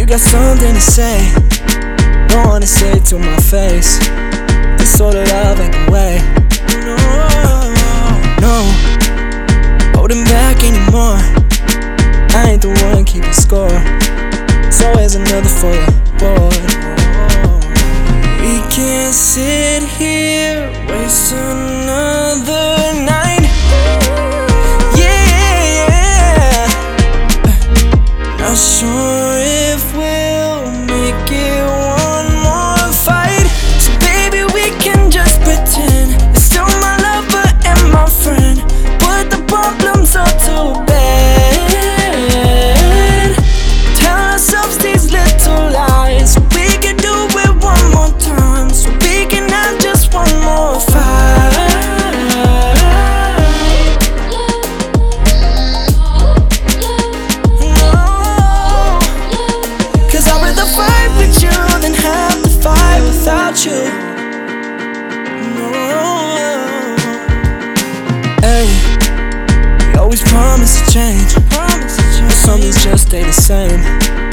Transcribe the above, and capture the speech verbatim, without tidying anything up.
got something to say, don't wanna say it to my face. This sort of love ain't the way. No, no, holding back anymore. I ain't the one keeping score. It's always another for your boy. We can't sit here, waste another night. Yeah, not sure if we'll make it one more fight. So baby, we can just pretend it's still my lover and my friend. Put the problems up to bed. Tell ourselves these little lies so we can do it one more time, so we can have just one more fight. No, cause I'd rather fight with you than have to fight without you. No. Hey, we always promise to change, but some things just stay the same.